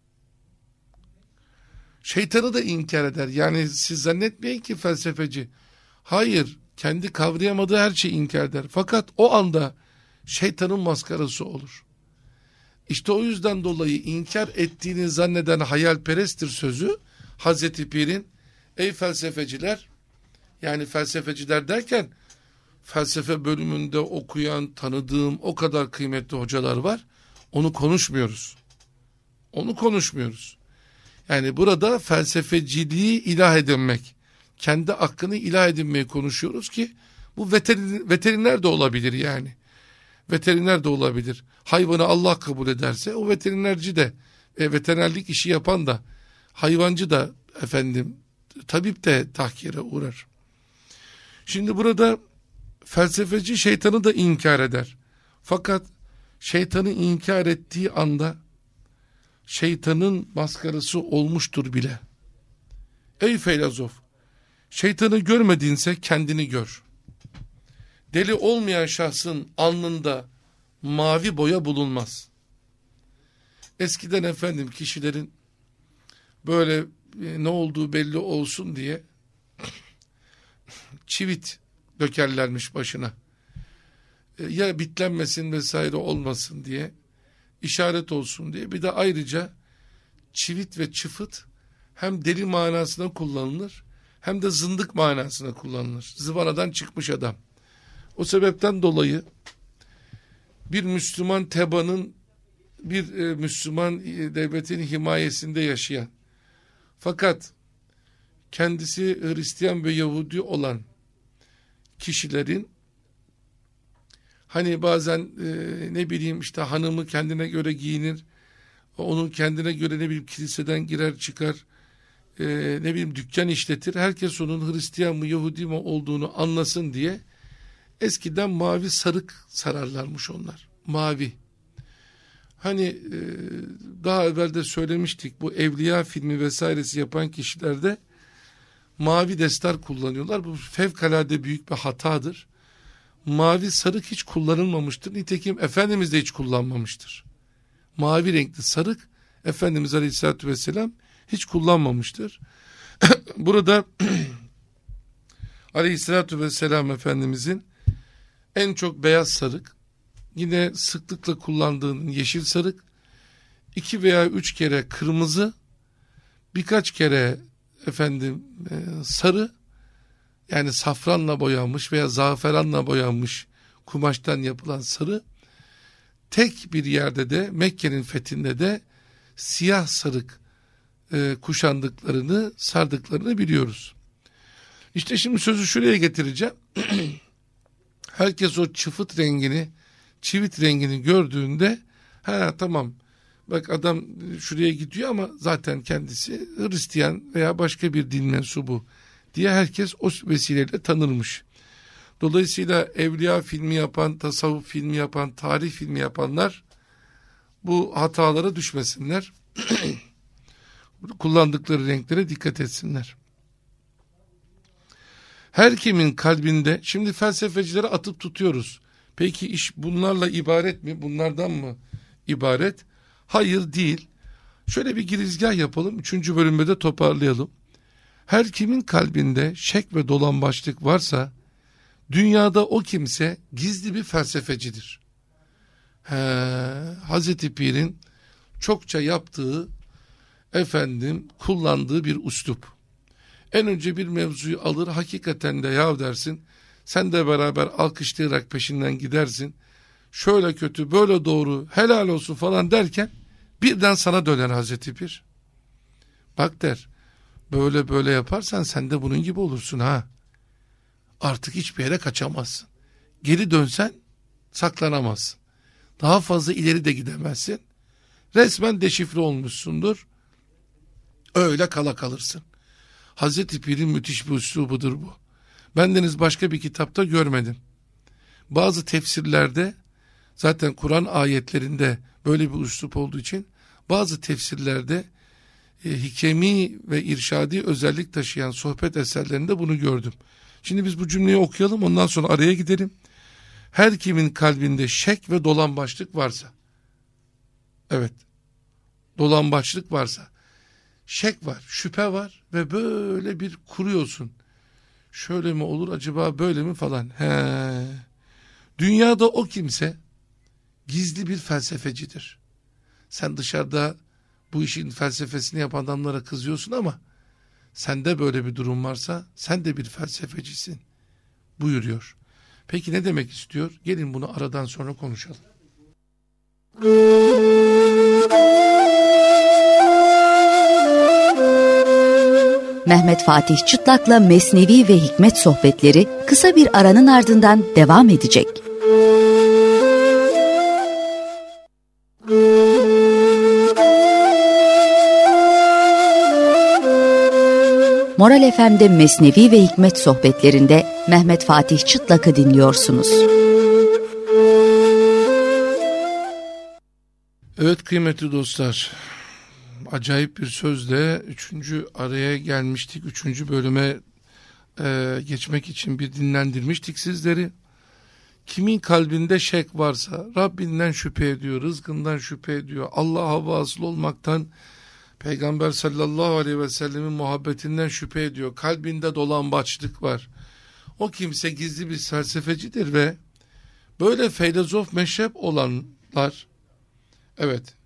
Şeytanı da inkar eder. Yani siz zannetmeyin ki felsefeci. Hayır. Kendi kavrayamadığı her şeyi inkar eder. Fakat o anda şeytanın maskarası olur. İşte o yüzden dolayı inkar ettiğini zanneden hayalperesttir sözü Hazreti Pir'in, ey felsefeciler, yani felsefeciler derken felsefe bölümünde okuyan, tanıdığım o kadar kıymetli hocalar var. Onu konuşmuyoruz. Onu konuşmuyoruz. Yani burada felsefeciliği ilah edinmek, kendi hakkını ilah edinmeyi konuşuyoruz ki bu veteriner, veteriner de olabilir yani. Veteriner de olabilir. Hayvanı Allah kabul ederse o veterinerci de e, veterinerlik işi yapan da hayvancı da efendim tabip de tahkire uğrar. Şimdi burada felsefeci şeytanı da inkar eder. Fakat şeytanı inkar ettiği anda şeytanın maskarası olmuştur bile. Ey filozof, şeytanı görmedinse kendini gör. Deli olmayan şahsın alnında mavi boya bulunmaz. Eskiden efendim kişilerin böyle e, ne olduğu belli olsun diye çivit dökerlermiş başına. E, ya bitlenmesin vesaire olmasın diye, işaret olsun diye. Bir de ayrıca çivit ve çıfıt hem deli manasına kullanılır hem de zındık manasına kullanılır. Zıvanadan çıkmış adam. O sebepten dolayı bir Müslüman tebaanın bir e, Müslüman e, devletin himayesinde yaşayan fakat kendisi Hristiyan ve Yahudi olan kişilerin hani bazen e, ne bileyim işte hanımı kendine göre giyinir, onun kendine göre ne bileyim kiliseden girer çıkar, e, ne bileyim dükkan işletir. Herkes onun Hristiyan mı Yahudi mi olduğunu anlasın diye eskiden mavi sarık sararlarmış onlar. Mavi. Hani e, daha evvel de söylemiştik, bu Evliya filmi vesairesi yapan kişilerde mavi destar kullanıyorlar. Bu fevkalade büyük bir hatadır. Mavi sarık hiç kullanılmamıştır. Nitekim Efendimiz de hiç kullanmamıştır. Mavi renkli sarık Efendimiz Aleyhisselatü Vesselam hiç kullanmamıştır. Burada Aleyhisselatü Vesselam Efendimizin en çok beyaz sarık, yine sıklıkla kullandığının yeşil sarık, iki veya üç kere kırmızı, birkaç kere efendim e, sarı, yani safranla boyanmış veya zaferanla boyanmış kumaştan yapılan sarı, tek bir yerde de Mekke'nin fethinde de siyah sarık e, kuşandıklarını, sardıklarını biliyoruz. İşte şimdi sözü şuraya getireceğim. Herkes o çıfıt rengini, çivit rengini gördüğünde, ha tamam bak adam şuraya gidiyor ama zaten kendisi Hristiyan veya başka bir din mensubu diye herkes o vesileyle tanırmış. Dolayısıyla Evliya filmi yapan, tasavvuf filmi yapan, tarih filmi yapanlar bu hatalara düşmesinler. Kullandıkları renklere dikkat etsinler. Her kimin kalbinde, şimdi felsefecilere atıp tutuyoruz. Peki iş bunlarla ibaret mi? Bunlardan mı ibaret? Hayır, değil. Şöyle bir girizgah yapalım. Üçüncü bölümde de toparlayalım. Her kimin kalbinde şek ve dolambaçlık varsa dünyada o kimse gizli bir felsefecidir. He, Hazreti Pir'in çokça yaptığı, efendim kullandığı bir üslup. En önce bir mevzuyu alır, hakikaten de yav dersin, sen de beraber alkışlayarak peşinden gidersin. Şöyle kötü, böyle doğru, helal olsun falan derken birden sana döner Hazreti Pir. Bak der, böyle böyle yaparsan sen de bunun gibi olursun ha. Artık hiçbir yere kaçamazsın. Geri dönsen saklanamazsın. Daha fazla ileri de gidemezsin. Resmen deşifre olmuşsundur. Öyle kala kalırsın. Hazreti Pir'in müthiş bir üslubudur bu. Bendeniz başka bir kitapta görmedim. Bazı tefsirlerde, zaten Kur'an ayetlerinde böyle bir üslup olduğu için, bazı tefsirlerde e, hikemi ve irşadi özellik taşıyan sohbet eserlerinde bunu gördüm. Şimdi biz bu cümleyi okuyalım, ondan sonra araya gidelim. Her kimin kalbinde şek ve dolambaçlık varsa, evet, dolambaçlık varsa, şek var, şüphe var ve böyle bir kuruyorsun. Şöyle mi olur acaba, böyle mi falan. He. Dünyada o kimse gizli bir felsefecidir. Sen dışarıda bu işin felsefesini yapan adamlara kızıyorsun ama sende böyle bir durum varsa sen de bir felsefecisin buyuruyor. Peki ne demek istiyor? Gelin bunu aradan sonra konuşalım. Mehmet Fatih Çıtlak'la Mesnevi ve Hikmet sohbetleri kısa bir aranın ardından devam edecek. Moral F M'de Mesnevi ve Hikmet sohbetlerinde Mehmet Fatih Çıtlak'ı dinliyorsunuz. Evet kıymetli dostlar, acayip bir sözle üçüncü araya gelmiştik. Üçüncü bölüme e, geçmek için bir dinlendirmiştik sizleri. Kimin kalbinde şek varsa, Rabbinden şüphe ediyor, rızkından şüphe ediyor, Allah'a vasıl olmaktan, Peygamber sallallahu aleyhi ve sellemin muhabbetinden şüphe ediyor, kalbinde dolambaçlık var. O kimse gizli bir felsefecidir ve böyle filozof meşrep olanlar, evet,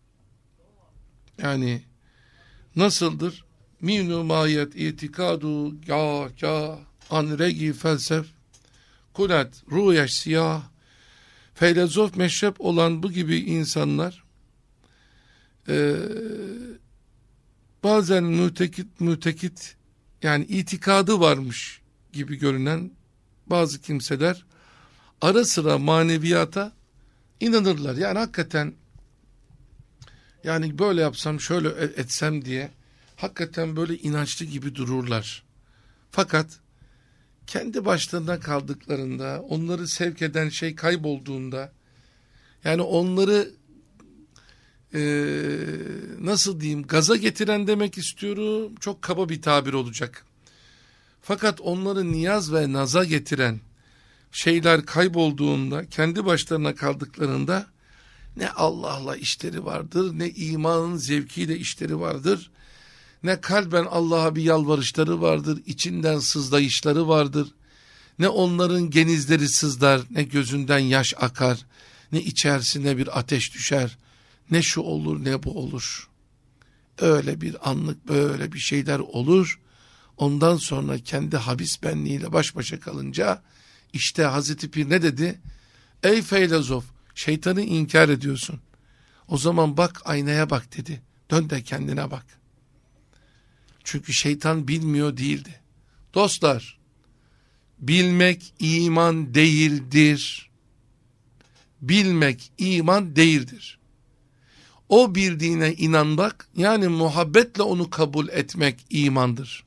yani nasıldır? Minu mahiyet itikadu ya ya an regi felsef kulat ruyeş siyah. Filozof meşrep olan bu gibi insanlar e, bazen mütekit mütekit yani itikadı varmış gibi görünen bazı kimseler ara sıra maneviyata inanırlar. Yani hakikaten Yani böyle yapsam, şöyle etsem diye hakikaten böyle inançlı gibi dururlar. Fakat kendi başlarına kaldıklarında, onları sevk eden şey kaybolduğunda, yani onları e, nasıl diyeyim, gaza getiren demek istiyorum, çok kaba bir tabir olacak. Fakat onları niyaz ve naza getiren şeyler kaybolduğunda, kendi başlarına kaldıklarında ne Allah'la işleri vardır, ne imanın zevkiyle işleri vardır, ne kalben Allah'a bir yalvarışları vardır, içinden sızlayışları vardır, ne onların genizleri sızlar, ne gözünden yaş akar, ne içerisine bir ateş düşer, ne şu olur ne bu olur. Öyle bir anlık böyle bir şeyler olur. Ondan sonra kendi habis benliğiyle baş başa kalınca işte Hazreti Pir ne dedi? Ey filozof, şeytanı inkar ediyorsun. O zaman bak aynaya bak dedi. Dön de kendine bak. Çünkü şeytan bilmiyor değildi. Dostlar, bilmek iman değildir. Bilmek iman değildir. O bildiğine inanmak, yani muhabbetle onu kabul etmek imandır.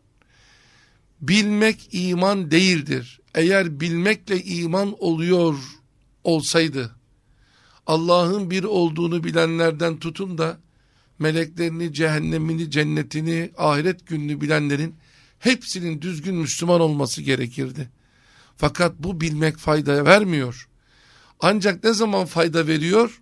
Bilmek iman değildir. Eğer bilmekle iman oluyor olsaydı, Allah'ın bir olduğunu bilenlerden tutun da meleklerini, cehennemini, cennetini, ahiret gününü bilenlerin hepsinin düzgün Müslüman olması gerekirdi. Fakat bu bilmek fayda vermiyor. Ancak ne zaman fayda veriyor?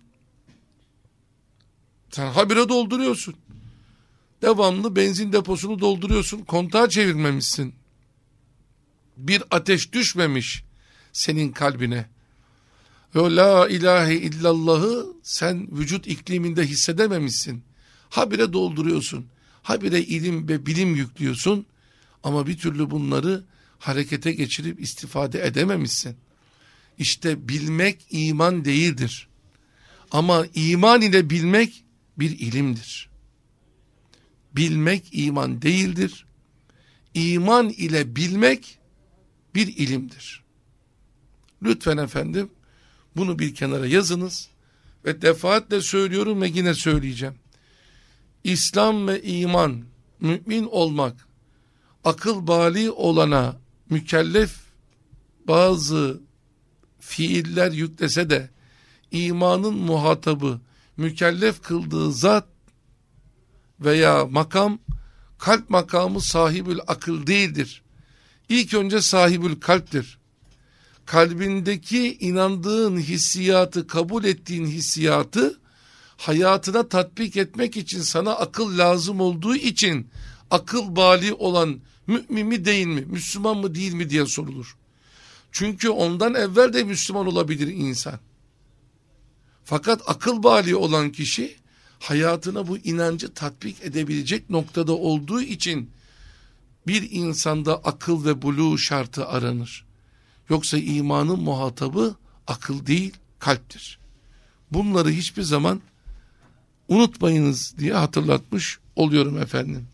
Sen habire dolduruyorsun. Devamlı benzin deposunu dolduruyorsun. Kontağı çevirmemişsin. Bir ateş düşmemiş senin kalbine. Ve la ilahe illallah'ı sen vücut ikliminde hissedememişsin. Habire dolduruyorsun. Habire ilim ve bilim yüklüyorsun. Ama bir türlü bunları harekete geçirip istifade edememişsin. İşte bilmek iman değildir. Ama iman ile bilmek bir ilimdir. Bilmek iman değildir. İman ile bilmek bir ilimdir. Lütfen efendim bunu bir kenara yazınız ve defaatle söylüyorum ve yine söyleyeceğim. İslam ve iman, mümin olmak, akıl bali olana mükellef bazı fiiller yüklese de imanın muhatabı, mükellef kıldığı zat veya makam, kalp makamı sahibül akıl değildir. İlk önce sahibül kalptir. Kalbindeki inandığın hissiyatı, kabul ettiğin hissiyatı hayatına tatbik etmek için sana akıl lazım olduğu için akıl bali olan mümin mi değil mi, Müslüman mı değil mi diye sorulur. Çünkü ondan evvel de Müslüman olabilir insan. Fakat akıl bali olan kişi hayatına bu inancı tatbik edebilecek noktada olduğu için bir insanda akıl ve buluğ şartı aranır. Yoksa imanın muhatabı akıl değil, kalptir. Bunları hiçbir zaman unutmayınız diye hatırlatmış oluyorum efendim.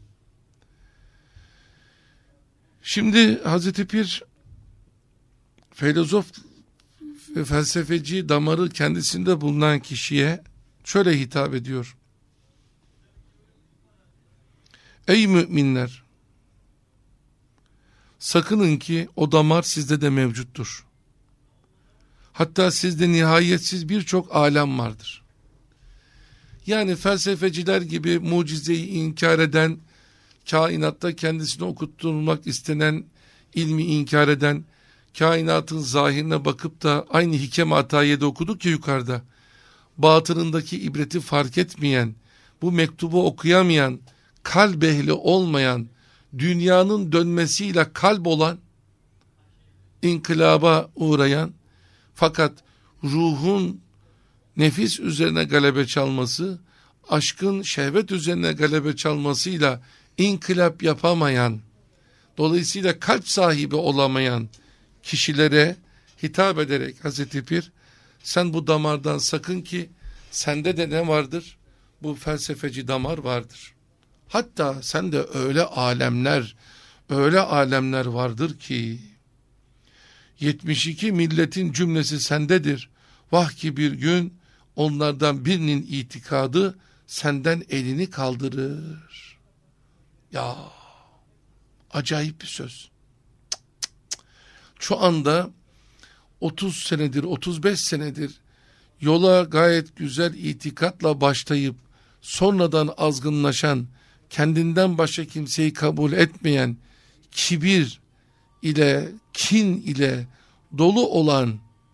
Şimdi Hazreti Pir filozof ve felsefeci damarı kendisinde bulunan kişiye şöyle hitap ediyor. Ey müminler! Sakının ki o damar sizde de mevcuttur. Hatta sizde nihayetsiz birçok alem vardır. Yani felsefeciler gibi mucizeyi inkar eden, kainatta kendisine okutturulmak istenen ilmi inkar eden, kainatın zahirine bakıp da aynı Hikem-i Atayiye'de okuduk ya yukarıda, batınındaki ibreti fark etmeyen, bu mektubu okuyamayan, kalp ehli olmayan, dünyanın dönmesiyle kalp olan, inkılaba uğrayan, fakat ruhun nefis üzerine galebe çalması, aşkın şehvet üzerine galebe çalmasıyla inkılap yapamayan, dolayısıyla kalp sahibi olamayan kişilere hitap ederek Hazreti Pir, sen bu damardan sakın ki sende de ne vardır? Bu felsefeci damar vardır. Hatta sende öyle alemler, öyle alemler vardır ki yetmiş iki milletin cümlesi sendedir. Vah ki bir gün onlardan birinin itikadı senden elini kaldırır. Ya acayip bir söz. Cık cık cık. Şu anda otuz senedir, otuz beş senedir yola gayet güzel itikatla başlayıp sonradan azgınlaşan, kendinden başka kimseyi kabul etmeyen, kibir ile, kin ile dolu olan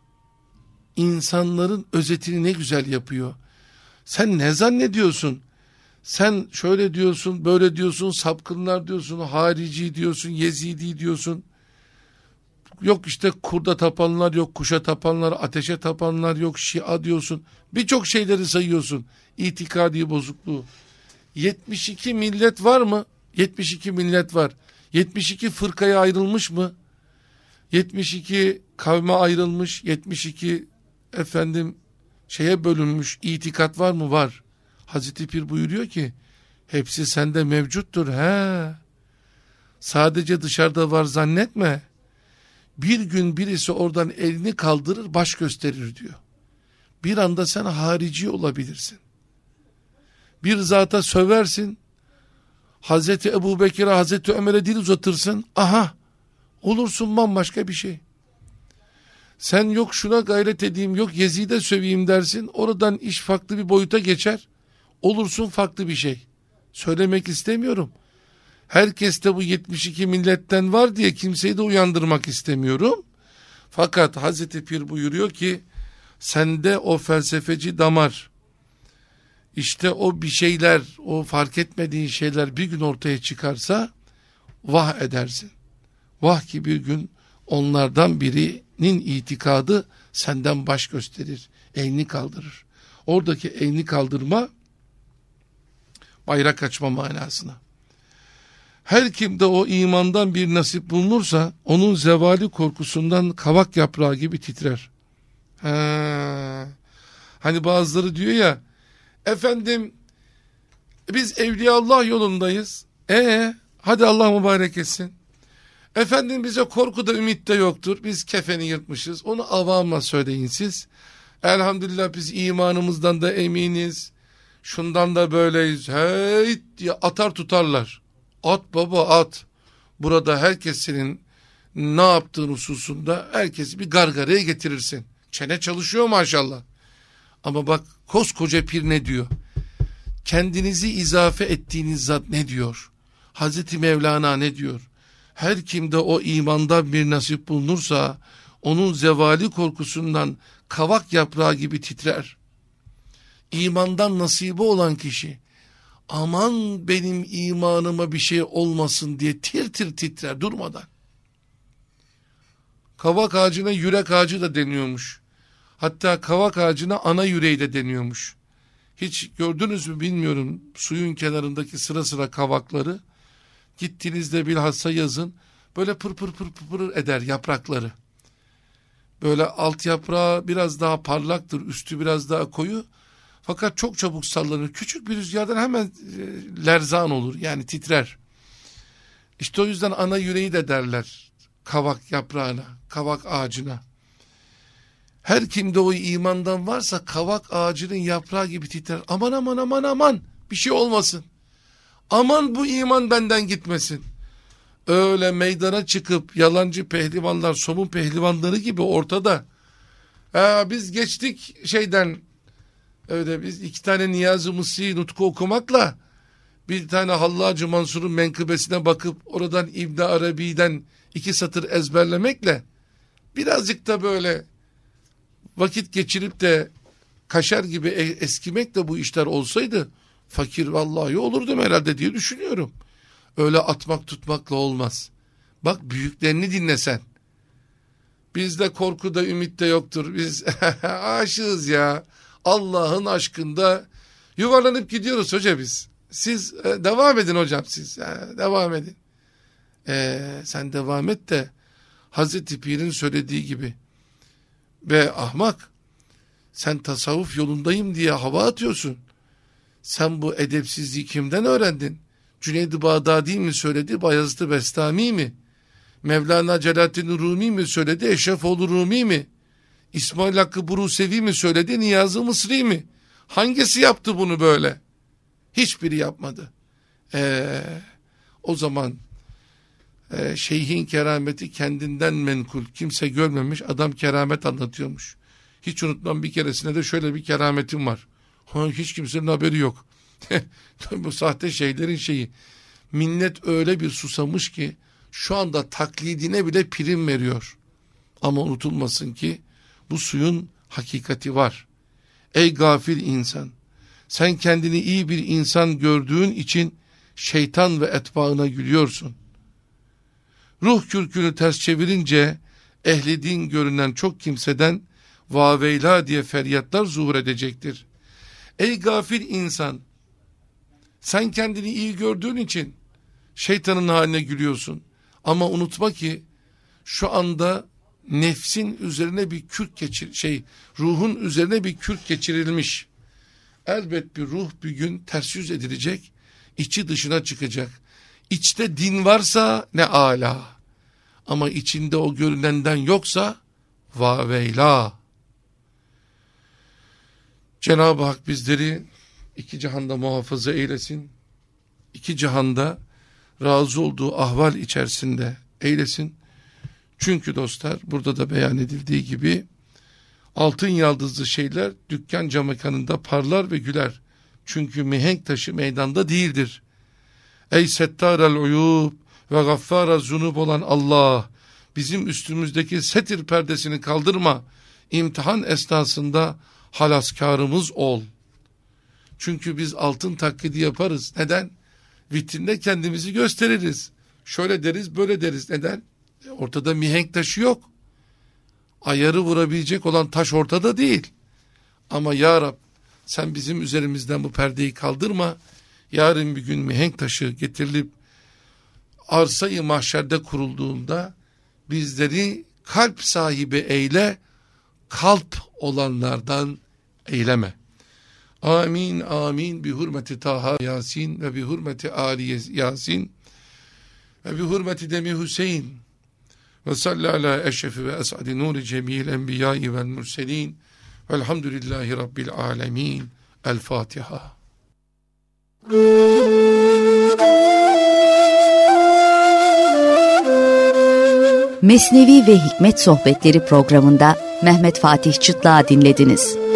insanların özetini ne güzel yapıyor. Sen ne zannediyorsun? Sen şöyle diyorsun, böyle diyorsun, sapkınlar diyorsun, harici diyorsun, Yezidi diyorsun. Yok işte kurda tapanlar, yok kuşa tapanlar, ateşe tapanlar, yok Şia diyorsun. Birçok şeyleri sayıyorsun. İtikadi bozukluğu. yetmiş iki millet var mı? yetmiş iki millet var. yetmiş iki fırkaya ayrılmış mı? yetmiş iki kavme ayrılmış, yetmiş iki efendim şeye bölünmüş itikat var mı? Var. Hazreti Pir buyuruyor ki hepsi sende mevcuttur. He. Sadece dışarıda var zannetme. Bir gün birisi oradan elini kaldırır, baş gösterir diyor. Bir anda sen harici olabilirsin. Bir zata söversin, Hazreti Ebu Bekir'e, Hazreti Ömer'e dil uzatırsın, aha, olursun bambaşka bir şey. Sen yok şuna gayret edeyim, yok Yezid'e söveyim dersin, oradan iş farklı bir boyuta geçer, olursun farklı bir şey. Söylemek istemiyorum. Herkeste bu yetmiş iki milletten var diye kimseyi de uyandırmak istemiyorum. Fakat Hazreti Pir buyuruyor ki sende o felsefeci damar, işte o bir şeyler, o fark etmediğin şeyler bir gün ortaya çıkarsa vah edersin. Vah ki bir gün onlardan birinin itikadı senden baş gösterir, elini kaldırır. Oradaki elini kaldırma bayrak açma manasına. Her kimde o imandan bir nasip bulunursa onun zevali korkusundan kavak yaprağı gibi titrer. Ha. Hani bazıları diyor ya, efendim biz Evliyaullah yolundayız. E hadi Allah mübarek etsin. Efendim bize korku da ümit de yoktur. Biz kefeni yırtmışız. Onu avama söyleyin siz. Elhamdülillah biz imanımızdan da eminiz. Şundan da böyleyiz. Hey diye atar tutarlar. At baba at. Burada herkes senin ne yaptığın hususunda herkesi bir gargaraya getirirsin. Çene çalışıyor maşallah. Ama bak koskoca pir ne diyor? Kendinizi izafe ettiğiniz zat ne diyor? Hazreti Mevlana ne diyor? Her kimde o imandan bir nasip bulunursa onun zevali korkusundan kavak yaprağı gibi titrer. İmandan nasibi olan kişi aman benim imanıma bir şey olmasın diye tir tir titrer durmadan. Kavak ağacına yürek ağacı da deniyormuş. Hatta kavak ağacına ana yüreği de deniyormuş. Hiç gördünüz mü bilmiyorum suyun kenarındaki sıra sıra kavakları. Gittiğinizde bilhassa yazın böyle pır pır pır pır pır eder yaprakları. Böyle alt yaprağı biraz daha parlaktır, üstü biraz daha koyu. Fakat çok çabuk sallanır. Küçük bir rüzgardan hemen e, lerzan olur. Yani titrer. İşte o yüzden ana yüreği de derler kavak yaprağına, kavak ağacına. Her kimde o imandan varsa kavak ağacının yaprağı gibi titrer. Aman aman aman aman bir şey olmasın. Aman bu iman benden gitmesin. Öyle meydana çıkıp yalancı pehlivanlar, somun pehlivanları gibi ortada. Ha, biz geçtik şeyden, öyle biz iki tane Niyazi Mısri nutku okumakla bir tane Hallacı Mansur'un menkıbesine bakıp oradan İbn Arabi'den iki satır ezberlemekle birazcık da böyle vakit geçirip de kaşar gibi eskimek de bu işler olsaydı fakir vallahi olurdum herhalde diye düşünüyorum. Öyle atmak tutmakla olmaz. Bak büyüklerini dinlesen. Bizde korku da ümit de yoktur. Biz aşığız ya. Allah'ın aşkında yuvarlanıp gidiyoruz hoca biz. Siz e, devam edin hocam siz. E, devam edin. E, sen devam et de Hazreti Pir'in söylediği gibi. Be ahmak, sen tasavvuf yolundayım diye hava atıyorsun. Sen bu edepsizliği kimden öğrendin? Cüneyd-i Bağdadi mi söyledi, Bayezid-i Bestami mi? Mevlana Celaleddin Rumi mi söyledi, Eşrefoğlu Rumi mi? İsmail Hakkı Burusevi mi söyledi, Niyazi Mısri mi? Hangisi yaptı bunu böyle? Hiçbiri yapmadı. Ee, o zaman e, şeyhin kerameti kendinden menkul. Kimse görmemiş, adam keramet anlatıyormuş. Hiç unutmam, bir keresinde de şöyle bir kerametim var. Ha, hiç kimsenin haberi yok. Bu sahte şeylerin şeyi. Millet öyle bir susamış ki şu anda taklidine bile prim veriyor. Ama unutulmasın ki bu suyun hakikati var. Ey gafil insan, sen kendini iyi bir insan gördüğün için şeytan ve etbaına gülüyorsun. Ruh kürkünü ters çevirince ehli din görünen çok kimseden vaveyla diye feryatlar zuhur edecektir. Ey gafil insan, sen kendini iyi gördüğün için şeytanın haline gülüyorsun. Ama unutma ki şu anda nefsin üzerine bir kürk geçir, şey ruhun üzerine bir kürk geçirilmiş. Elbet bir ruh bir gün ters yüz edilecek, içi dışına çıkacak. İçte din varsa ne âlâ. Ama içinde o görünenden yoksa vaveyla. Cenab-ı Hak bizleri iki cihanda muhafaza eylesin. İki cihanda razı olduğu ahval içerisinde eylesin. Çünkü dostlar, burada da beyan edildiği gibi altın yaldızlı şeyler dükkan camekanında parlar ve güler. Çünkü mihenk taşı meydanda değildir. Ey settarel uyub ve gaffara zunub olan Allah, bizim üstümüzdeki setir perdesini kaldırma. İmtihan esnasında halaskarımız ol. Çünkü biz altın taklidi yaparız. Neden? Vitrinde kendimizi gösteririz. Şöyle deriz, böyle deriz. Neden? Ortada mihenk taşı yok. Ayarı vurabilecek olan taş ortada değil. Ama ya Rab, sen bizim üzerimizden bu perdeyi kaldırma. Yarın bir gün mihenk taşı getirilip arsayı mahşerde kurulduğunda bizleri kalp sahibi eyle, kalp olanlardan eyleme. Amin amin bi hurmeti Taha Yasin ve bi hurmeti Ali Yasin ve bi hurmeti Demi Hüseyin ve salli ala eşrefi ve es'adi nuri cemil enbiyai vel murselin velhamdülillahi rabbil alemin. El Fatiha. Mesnevi ve Hikmet Sohbetleri programında Mehmet Fatih Çıtlak'ı dinlediniz.